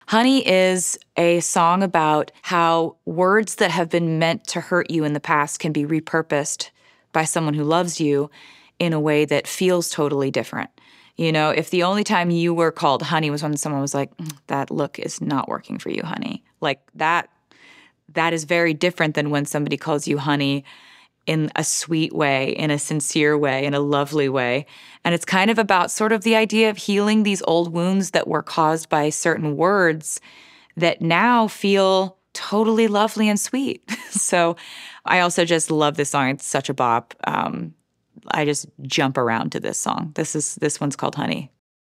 Honey is a song about how words that have been meant to hurt you in the past can be repurposed by someone who loves you in a way that feels totally different. You know, if the only time you were called honey was when someone was like, that look is not working for you, honey. Like that is very different than when somebody calls you honey in a sweet way, in a sincere way, in a lovely way. And it's kind of about sort of the idea of healing these old wounds that were caused by certain words that now feel totally lovely and sweet. So I also just love this song. It's such a bop. I just jump around to this song. This one's called Honey.